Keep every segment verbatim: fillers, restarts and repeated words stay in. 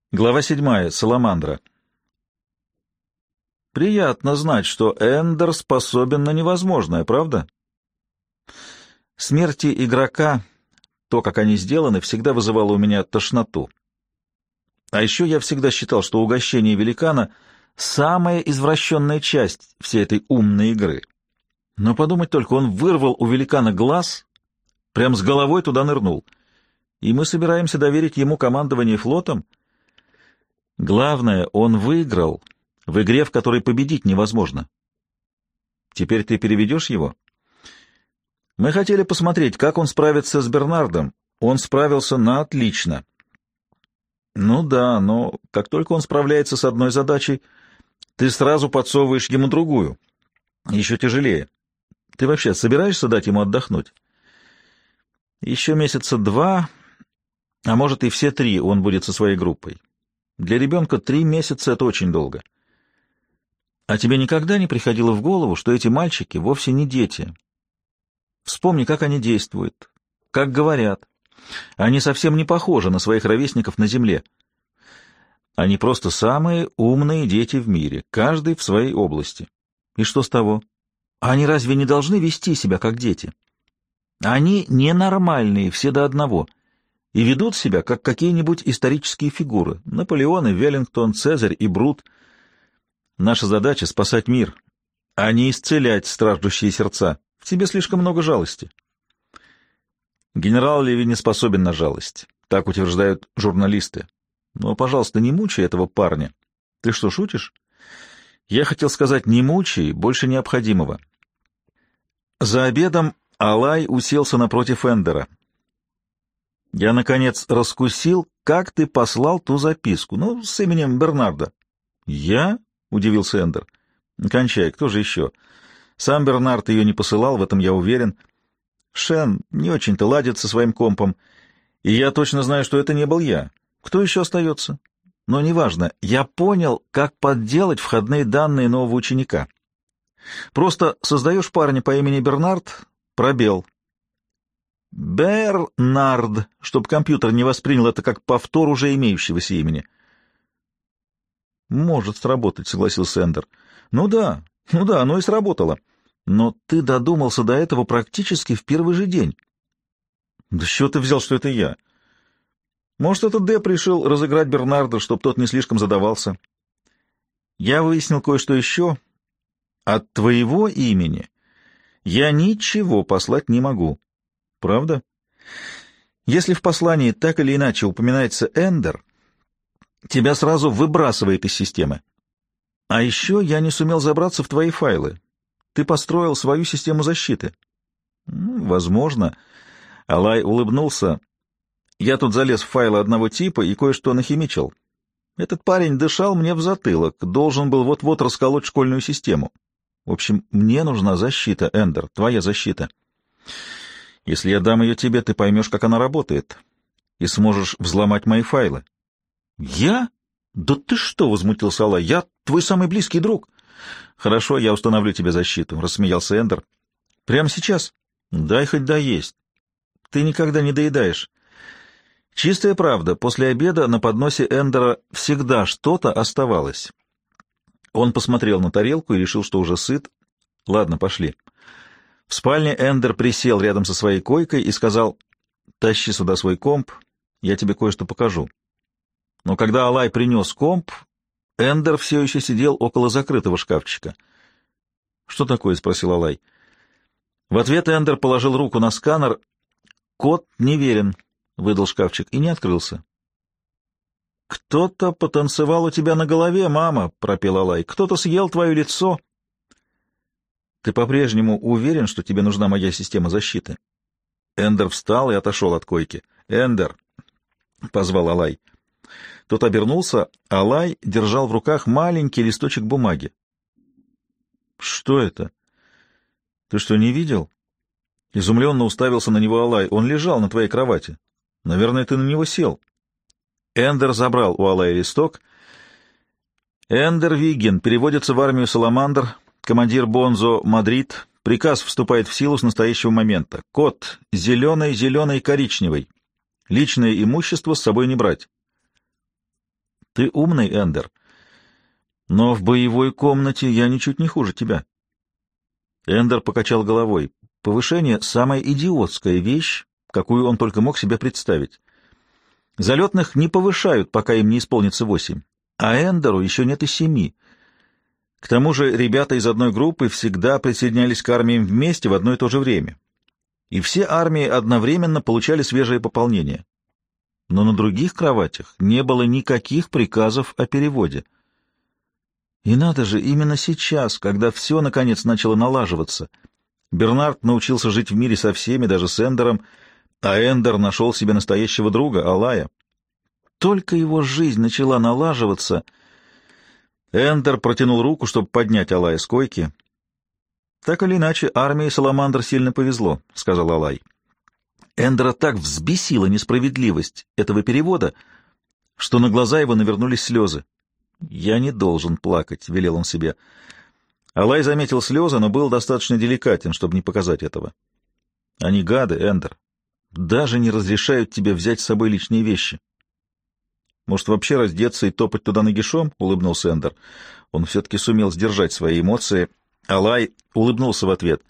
Глава седьмая. Саламандра. Приятно знать, что Эндер способен на невозможное, правда? Смерти игрока, то, как они сделаны, всегда вызывало у меня тошноту. А еще я всегда считал, что угощение великана — самая извращенная часть всей этой умной игры. Но подумать только, он вырвал у великана глаз, прям с головой туда нырнул. И мы собираемся доверить ему командование флотом? Главное, он выиграл в игре, в которой победить невозможно. Теперь ты переведешь его? Мы хотели посмотреть, как он справится с Бернардом. Он справился на отлично. Ну да, но как только он справляется с одной задачей, ты сразу подсовываешь ему другую. Еще тяжелее. Ты вообще собираешься дать ему отдохнуть? Еще месяца два, а может и все три он будет со своей группой. Для ребенка три месяца — это очень долго. А тебе никогда не приходило в голову, что эти мальчики вовсе не дети? Вспомни, как они действуют, как говорят. Они совсем не похожи на своих ровесников на земле. Они просто самые умные дети в мире, каждый в своей области. И что с того? Они разве не должны вести себя как дети? Они ненормальные, все до одного, и ведут себя, как какие-нибудь исторические фигуры — Наполеон и Веллингтон, Цезарь и Брут. Наша задача — спасать мир, а не исцелять страждущие сердца. В тебе слишком много жалости. Генерал Леви не способен на жалость, так утверждают журналисты. Но, пожалуйста, не мучай этого парня. Ты что, шутишь? Я хотел сказать, не мучай больше необходимого. За обедом Алай уселся напротив Эндера. Я, наконец, раскусил, как ты послал ту записку, ну, с именем Бернарда. Я? — удивился Эндер. Кончай, кто же еще? Сам Бернард ее не посылал, в этом я уверен. Шен не очень-то ладит со своим компом, и я точно знаю, что это не был я. Кто еще остается? Но неважно, я понял, как подделать входные данные нового ученика. Просто создаешь парня по имени Бернард, пробел. Бернард, чтобы компьютер не воспринял это как повтор уже имеющегося имени. Может сработать, согласился Эндер. Ну да, ну да, оно и сработало. Но ты додумался до этого практически в первый же день. Да с чего ты взял, что это я? Может, этот Деп решил разыграть Бернарда, чтобы тот не слишком задавался. Я выяснил кое-что еще. От твоего имени я ничего послать не могу. Правда? Если в послании так или иначе упоминается Эндер, тебя сразу выбрасывает из системы. А еще я не сумел забраться в твои файлы. Ты построил свою систему защиты. Возможно. Алай улыбнулся. Я тут залез в файлы одного типа и кое-что нахимичил. Этот парень дышал мне в затылок, должен был вот-вот расколоть школьную систему. В общем, мне нужна защита, Эндер, твоя защита. Если я дам ее тебе, ты поймешь, как она работает, и сможешь взломать мои файлы. Я? Да ты что, — возмутился Алай, — я твой самый близкий друг. Хорошо, я установлю тебе защиту, — рассмеялся Эндер. Прямо сейчас? Дай хоть доесть. Ты никогда не доедаешь. Чистая правда, после обеда на подносе Эндера всегда что-то оставалось. Он посмотрел на тарелку и решил, что уже сыт. Ладно, пошли. В спальне Эндер присел рядом со своей койкой и сказал: «Тащи сюда свой комп, я тебе кое-что покажу». Но когда Алай принес комп, Эндер все еще сидел около закрытого шкафчика. «Что такое?» — спросил Алай. В ответ Эндер положил руку на сканер. «Код неверен», — выдал шкафчик, и не открылся. «Кто-то потанцевал у тебя на голове, мама», — пропел Алай. «Кто-то съел твое лицо». «Ты по-прежнему уверен, что тебе нужна моя система защиты?» Эндер встал и отошел от койки. «Эндер», — позвал Алай. Тот обернулся. Алай держал в руках маленький листочек бумаги. «Что это? Ты что, не видел?» Изумленно уставился на него Алай. «Он лежал на твоей кровати. Наверное, ты на него сел». Эндер забрал у Алая листок. «Эндер Вигген переводится в армию Саламандр, командир Бонзо Мадрид. Приказ вступает в силу с настоящего момента. Код зеленый, зеленый, коричневый. Личное имущество с собой не брать». Ты умный, Эндер, но в боевой комнате я ничуть не хуже тебя. Эндер покачал головой. Повышение — самая идиотская вещь, какую он только мог себе представить. Залетных не повышают, пока им не исполнится восемь, а Эндеру еще нет и семи. К тому же ребята из одной группы всегда присоединялись к армиям вместе в одно и то же время. И все армии одновременно получали свежее пополнение. Но на других кроватях не было никаких приказов о переводе. И надо же, именно сейчас, когда все наконец начало налаживаться, Бернард научился жить в мире со всеми, даже с Эндером, а Эндер нашел себе настоящего друга, Алая. Только его жизнь начала налаживаться. Эндер протянул руку, чтобы поднять Алая с койки. «Так или иначе, армии Саламандр сильно повезло», — сказал Алай. Эндера так взбесила несправедливость этого перевода, что на глаза его навернулись слезы. «Я не должен плакать», — велел он себе. Алай заметил слезы, но был достаточно деликатен, чтобы не показать этого. «Они гады, Эндер. Даже не разрешают тебе взять с собой личные вещи». «Может, вообще раздеться и топать туда нагишом?» — улыбнулся Эндер. Он все-таки сумел сдержать свои эмоции. Алай улыбнулся в ответ.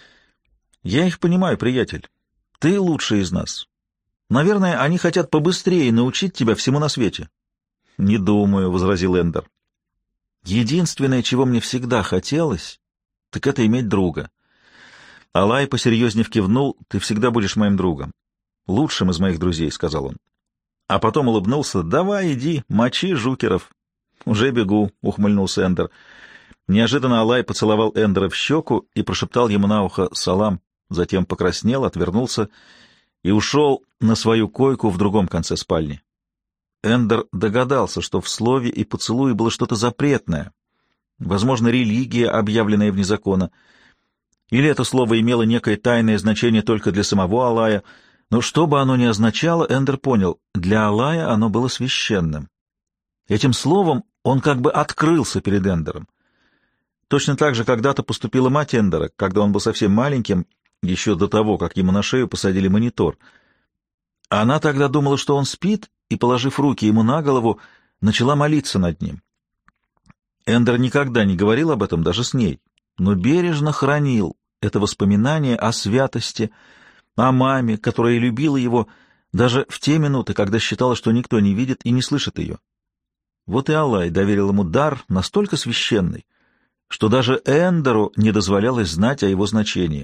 «Я их понимаю, приятель. Ты лучший из нас. Наверное, они хотят побыстрее научить тебя всему на свете». «Не думаю», — возразил Эндер. «Единственное, чего мне всегда хотелось, так это иметь друга». Алай посерьезнее кивнул. «Ты всегда будешь моим другом. Лучшим из моих друзей», — сказал он. А потом улыбнулся. «Давай, иди, мочи жукеров». «Уже бегу», — ухмыльнулся Эндер. Неожиданно Алай поцеловал Эндера в щеку и прошептал ему на ухо «салам», затем покраснел, отвернулся и ушел на свою койку в другом конце спальни. Эндер догадался, что в слове и поцелуе было что-то запретное, возможно, религия, объявленная вне закона, или это слово имело некое тайное значение только для самого Алая, но что бы оно ни означало, Эндер понял, для Алая оно было священным. Этим словом он как бы открылся перед Эндером. Точно так же когда-то поступила мать Эндера, когда он был совсем маленьким, еще до того, как ему на шею посадили монитор. Она тогда думала, что он спит, и, положив руки ему на голову, начала молиться над ним. Эндер никогда не говорил об этом даже с ней, но бережно хранил это воспоминание о святости, о маме, которая любила его даже в те минуты, когда считала, что никто не видит и не слышит ее. Вот и Алай доверил ему дар настолько священный, что даже Эндеру не дозволялось знать о его значении.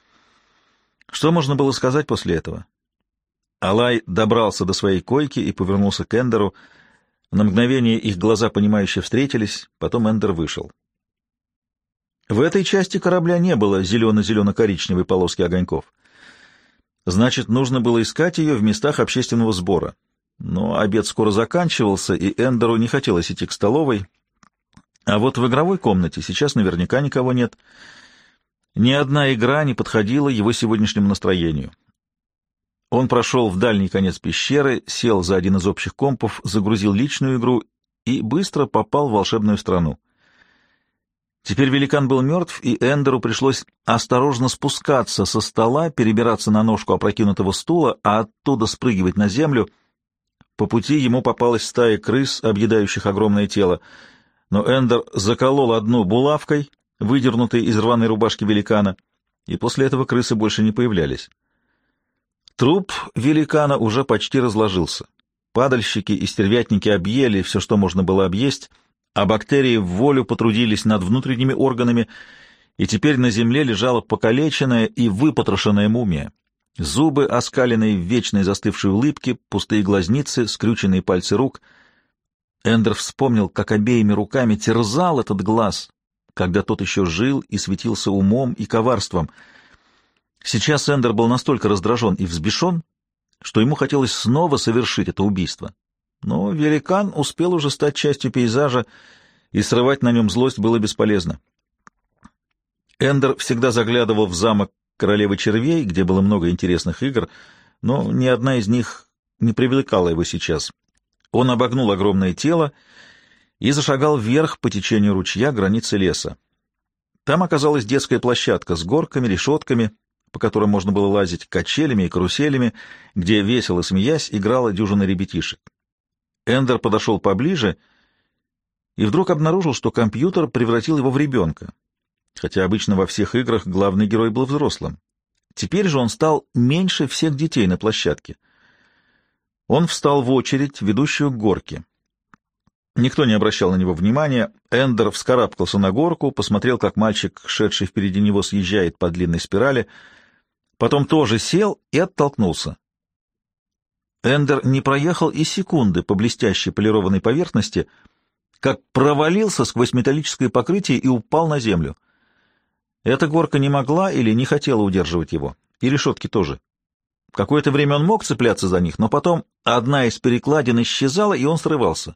Что можно было сказать после этого? Алай добрался до своей койки и повернулся к Эндеру. На мгновение их глаза понимающе встретились, потом Эндер вышел. В этой части корабля не было зелено-зелено-коричневой полоски огоньков. Значит, нужно было искать ее в местах общественного сбора. Но обед скоро заканчивался, и Эндеру не хотелось идти к столовой. А вот в игровой комнате сейчас наверняка никого нет. Ни одна игра не подходила его сегодняшнему настроению. Он прошел в дальний конец пещеры, сел за один из общих компов, загрузил личную игру и быстро попал в волшебную страну. Теперь великан был мертв, и Эндеру пришлось осторожно спускаться со стола, перебираться на ножку опрокинутого стула, а оттуда спрыгивать на землю. По пути ему попалась стая крыс, объедающих огромное тело, но Эндер заколол одну булавкой, выдернутой из рваной рубашки великана, и после этого крысы больше не появлялись. Труп великана уже почти разложился. Падальщики и стервятники объели все, что можно было объесть, а бактерии в волю потрудились над внутренними органами, и теперь на земле лежала покалеченная и выпотрошенная мумия. Зубы, оскаленные в вечной застывшей улыбке, пустые глазницы, скрюченные пальцы рук. Эндер вспомнил, как обеими руками терзал этот глаз, когда тот еще жил и светился умом и коварством. Сейчас Эндер был настолько раздражен и взбешен, что ему хотелось снова совершить это убийство. Но великан успел уже стать частью пейзажа, и срывать на нем злость было бесполезно. Эндер всегда заглядывал в замок королевы червей, где было много интересных игр, но ни одна из них не привлекала его сейчас. Он обогнул огромное тело и зашагал вверх по течению ручья границы леса. Там оказалась детская площадка с горками, решетками, по которым можно было лазить, качелями и каруселями, где, весело смеясь, играла дюжина ребятишек. Эндер подошел поближе и вдруг обнаружил, что компьютер превратил его в ребенка, хотя обычно во всех играх главный герой был взрослым. Теперь же он стал меньше всех детей на площадке. Он встал в очередь, ведущую к горке. Никто не обращал на него внимания. Эндер вскарабкался на горку, посмотрел, как мальчик, шедший впереди него, съезжает по длинной спирали, потом тоже сел и оттолкнулся. Эндер не проехал и секунды по блестящей полированной поверхности, как провалился сквозь металлическое покрытие и упал на землю. Эта горка не могла или не хотела удерживать его, и решетки тоже. Какое-то время он мог цепляться за них, но потом одна из перекладин исчезала, и он срывался.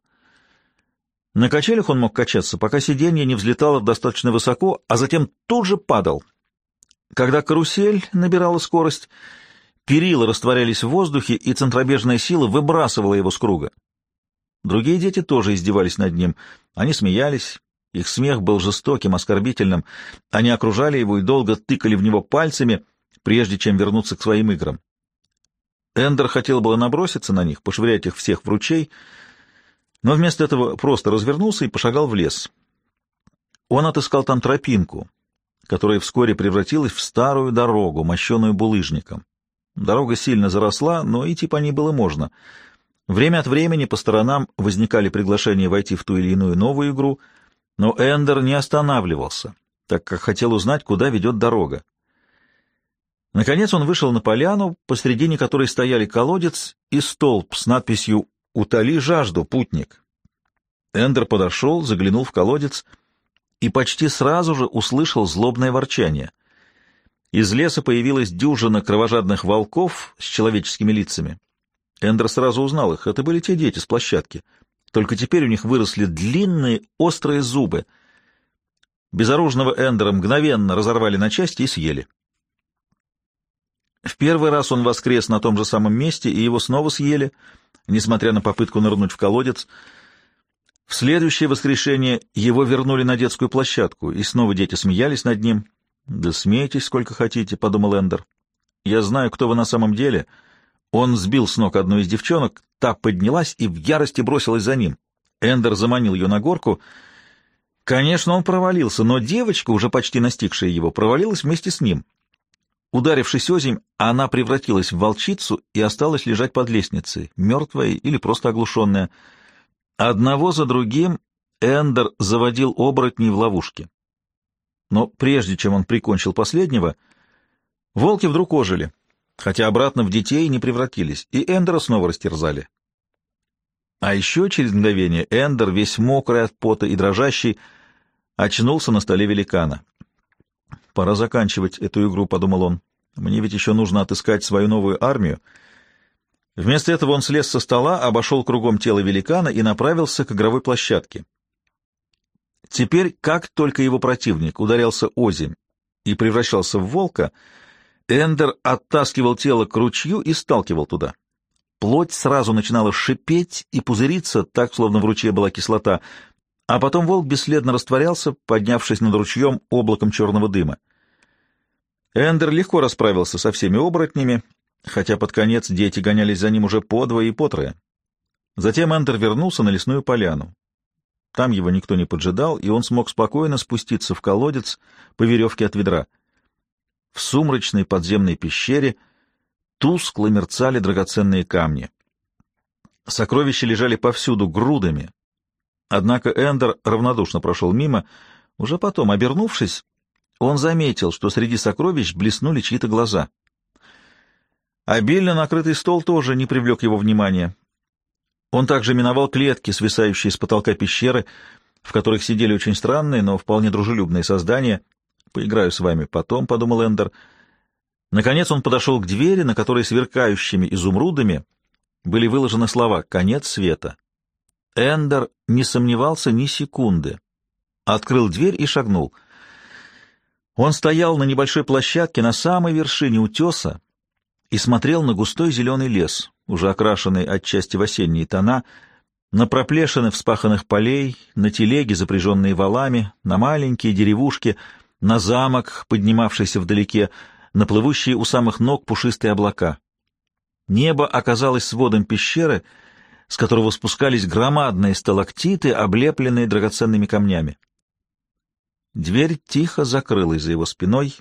На качелях он мог качаться, пока сиденье не взлетало достаточно высоко, а затем тут же падал. Когда карусель набирала скорость, перила растворялись в воздухе, и центробежная сила выбрасывала его с круга. Другие дети тоже издевались над ним. Они смеялись, их смех был жестоким, оскорбительным. Они окружали его и долго тыкали в него пальцами, прежде чем вернуться к своим играм. Эндер хотел было наброситься на них, пошвырять их всех в ручей, но вместо этого просто развернулся и пошагал в лес. Он отыскал там тропинку, которая вскоре превратилась в старую дорогу, мощеную булыжником. Дорога сильно заросла, но идти по ней было можно. Время от времени по сторонам возникали приглашения войти в ту или иную новую игру, но Эндер не останавливался, так как хотел узнать, куда ведет дорога. Наконец он вышел на поляну, посредине которой стояли колодец и столб с надписью «Утоли жажду, путник». Эндер подошел, заглянул в колодец и почти сразу же услышал злобное ворчание. Из леса появилась дюжина кровожадных волков с человеческими лицами. Эндер сразу узнал их. Это были те дети с площадки. Только теперь у них выросли длинные острые зубы. Безоружного Эндера мгновенно разорвали на части и съели. В первый раз он воскрес на том же самом месте, и его снова съели, несмотря на попытку нырнуть в колодец. В следующее воскрешение его вернули на детскую площадку, и снова дети смеялись над ним. «Да смейтесь сколько хотите», — подумал Эндер. «Я знаю, кто вы на самом деле». Он сбил с ног одну из девчонок, та поднялась и в ярости бросилась за ним. Эндер заманил ее на горку. Конечно, он провалился, но девочка, уже почти настигшая его, провалилась вместе с ним. Ударившись озимь, она превратилась в волчицу и осталась лежать под лестницей, мертвая или просто оглушенная. Одного за другим Эндер заводил оборотней в ловушки. Но прежде чем он прикончил последнего, волки вдруг ожили, хотя обратно в детей не превратились, и Эндера снова растерзали. А еще через мгновение Эндер, весь мокрый от пота и дрожащий, очнулся на столе великана. «Пора заканчивать эту игру», — подумал он. «Мне ведь еще нужно отыскать свою новую армию». Вместо этого он слез со стола, обошел кругом тело великана и направился к игровой площадке. Теперь, как только его противник ударялся озимь и превращался в волка, Эндер оттаскивал тело к ручью и сталкивал туда. Плоть сразу начинала шипеть и пузыриться, так, словно в ручье была кислота, а потом волк бесследно растворялся, поднявшись над ручьем облаком черного дыма. Эндер легко расправился со всеми оборотнями, хотя под конец дети гонялись за ним уже подвое и потрое. Затем Эндер вернулся на лесную поляну. Там его никто не поджидал, и он смог спокойно спуститься в колодец по веревке от ведра. В сумрачной подземной пещере тускло мерцали драгоценные камни. Сокровища лежали повсюду грудами. Однако Эндер равнодушно прошел мимо. Уже потом, обернувшись, он заметил, что среди сокровищ блеснули чьи-то глаза. Обильно накрытый стол тоже не привлек его внимания. Он также миновал клетки, свисающие с потолка пещеры, в которых сидели очень странные, но вполне дружелюбные создания. «Поиграю с вами потом», — подумал Эндер. Наконец он подошел к двери, на которой сверкающими изумрудами были выложены слова «Конец света». Эндер не сомневался ни секунды. Открыл дверь и шагнул. Он стоял на небольшой площадке на самой вершине утеса и смотрел на густой зеленый лес, уже окрашенный отчасти в осенние тона, на проплешины вспаханных полей, на телеги, запряженные валами, на маленькие деревушки, на замок, поднимавшийся вдалеке, на плывущие у самых ног пушистые облака. Небо оказалось сводом пещеры, с которого спускались громадные сталактиты, облепленные драгоценными камнями. Дверь тихо закрылась за его спиной.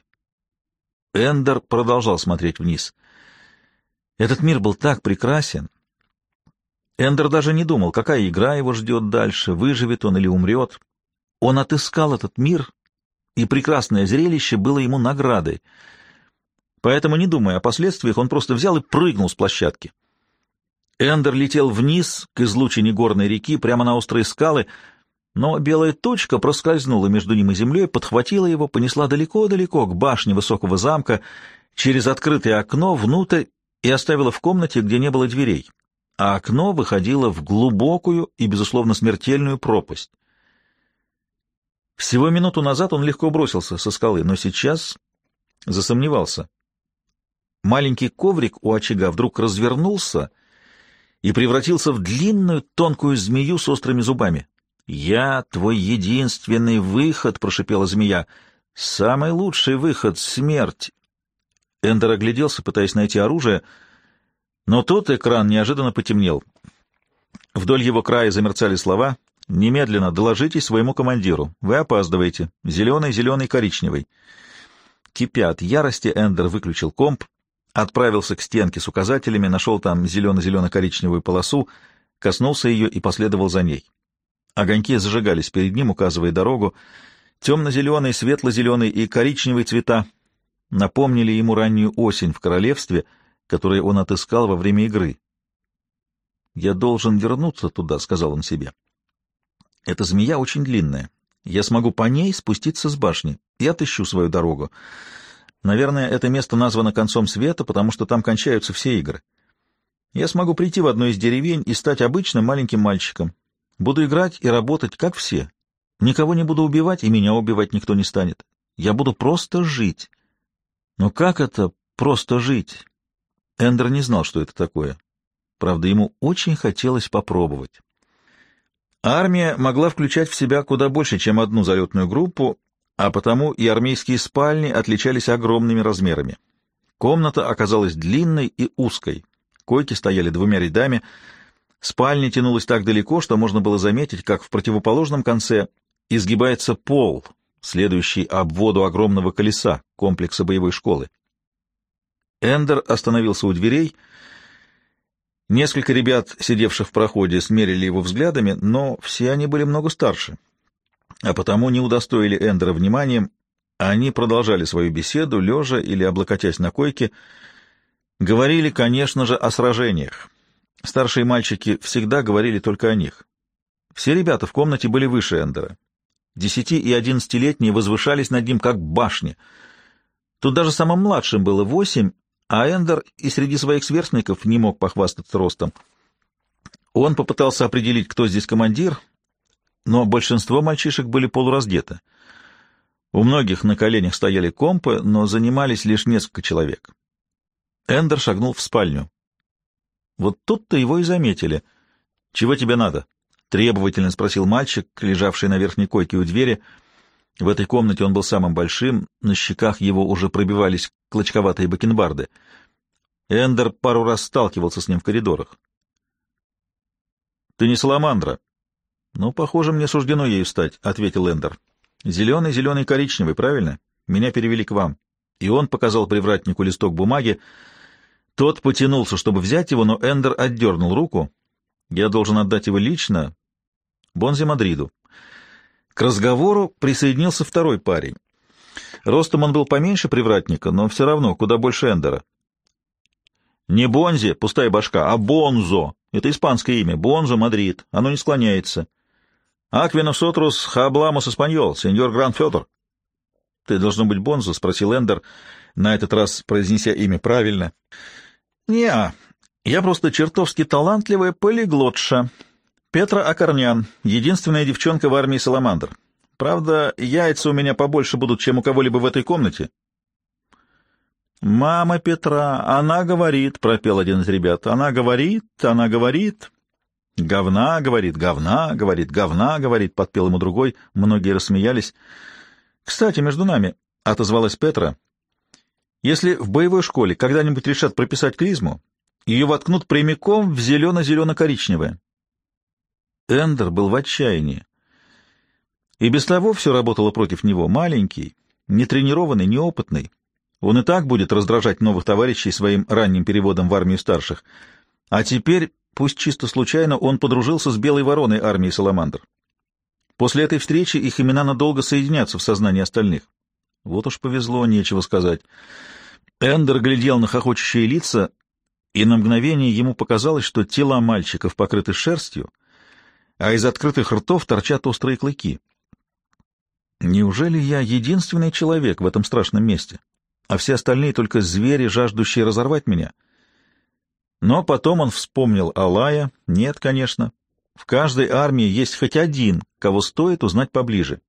Эндер продолжал смотреть вниз. Этот мир был так прекрасен. Эндер даже не думал, какая игра его ждет дальше, выживет он или умрет. Он отыскал этот мир, и прекрасное зрелище было ему наградой. Поэтому, не думая о последствиях, он просто взял и прыгнул с площадки. Эндер летел вниз к излучине горной реки, прямо на острые скалы, но белая точка проскользнула между ним и землей, подхватила его, понесла далеко-далеко к башне высокого замка, через открытое окно внутрь и оставила в комнате, где не было дверей, а окно выходило в глубокую и, безусловно, смертельную пропасть. Всего минуту назад он легко бросился со скалы, но сейчас засомневался. Маленький коврик у очага вдруг развернулся и превратился в длинную тонкую змею с острыми зубами. «Я твой единственный выход», — прошипела змея. «Самый лучший выход — смерть». Эндер огляделся, пытаясь найти оружие, но тут экран неожиданно потемнел. Вдоль его края замерцали слова: «Немедленно доложите своему командиру. Вы опаздываете. Зеленый, зеленый, коричневый». Кипя от ярости, Эндер выключил комп, отправился к стенке с указателями, нашел там зелено-зелено-коричневую полосу, коснулся ее и последовал за ней. Огоньки зажигались перед ним, указывая дорогу. Темно-зеленый, светло-зеленый и коричневый цвета напомнили ему раннюю осень в королевстве, которую он отыскал во время игры. «Я должен вернуться туда», — сказал он себе. «Эта змея очень длинная. Я смогу по ней спуститься с башни и отыщу свою дорогу. Наверное, это место названо концом света, потому что там кончаются все игры. Я смогу прийти в одну из деревень и стать обычным маленьким мальчиком. Буду играть и работать, как все. Никого не буду убивать, и меня убивать никто не станет. Я буду просто жить». Но как это «просто жить»? Эндер не знал, что это такое. Правда, ему очень хотелось попробовать. Армия могла включать в себя куда больше, чем одну залетную группу, а потому и армейские спальни отличались огромными размерами. Комната оказалась длинной и узкой. Койки стояли двумя рядами. Спальня тянулась так далеко, что можно было заметить, как в противоположном конце изгибается пол, следующий обводу огромного колеса комплекса боевой школы. Эндер остановился у дверей. Несколько ребят, сидевших в проходе, смерили его взглядами, но все они были много старше, а потому не удостоили Эндера вниманием. Они продолжали свою беседу, лежа или облокотясь на койке. Говорили, конечно же, о сражениях. Старшие мальчики всегда говорили только о них. Все ребята в комнате были выше Эндера. Десяти- и одиннадцатилетние возвышались над ним, как башни. Тут даже самым младшим было восемь, а Эндер и среди своих сверстников не мог похвастаться ростом. Он попытался определить, кто здесь командир, но большинство мальчишек были полураздеты. У многих на коленях стояли компы, но занимались лишь несколько человек. Эндер шагнул в спальню. Вот тут-то его и заметили. «Чего тебе надо?» — требовательно спросил мальчик, лежавший на верхней койке у двери. В этой комнате он был самым большим, на щеках его уже пробивались клочковатые бакенбарды. Эндер пару раз сталкивался с ним в коридорах. «Ты не саламандра?» «Ну, похоже, мне суждено ею стать», — ответил Эндер. «Зеленый, зеленый, коричневый, правильно? Меня перевели к вам». И он показал привратнику листок бумаги. Тот потянулся, чтобы взять его, но Эндер отдернул руку. «Я должен отдать его лично Бонзе Мадриду». К разговору присоединился второй парень. Ростом он был поменьше привратника, но все равно куда больше Эндера. «Не Бонзе, пустая башка, а Бонзо. Это испанское имя. Бонзо Мадрид. Оно не склоняется. Акви носотрус хабламос испаньол, сеньор Гран Федор». «Ты должен быть Бонзо?» — спросил Эндер, на этот раз произнеся имя правильно. «Не-а, я просто чертовски талантливая полиглотша. Петра Акарнян, единственная девчонка в армии Саламандр. Правда, яйца у меня побольше будут, чем у кого-либо в этой комнате». «Мама Петра, она говорит», — пропел один из ребят. «Она говорит, она говорит». «Говна, — говорит, — говна, — говорит, — говна, — говорит», — подпел ему другой. Многие рассмеялись. «Кстати, между нами», — отозвалась Петра, — «если в боевой школе когда-нибудь решат прописать клизму, ее воткнут прямиком в зелено-зелено-коричневое. Эндер был в отчаянии. И без того все работало против него. Маленький, нетренированный, неопытный. Он и так будет раздражать новых товарищей своим ранним переводом в армию старших. А теперь, пусть чисто случайно, он подружился с Белой Вороной армии Саламандр. После этой встречи их имена надолго соединятся в сознании остальных. Вот уж повезло, нечего сказать. Эндер глядел на хохочущие лица, и на мгновение ему показалось, что тела мальчиков покрыты шерстью, а из открытых ртов торчат острые клыки. Неужели я единственный человек в этом страшном месте, а все остальные только звери, жаждущие разорвать меня? Но потом он вспомнил Алая. Нет, конечно. В каждой армии есть хоть один, кого стоит узнать поближе.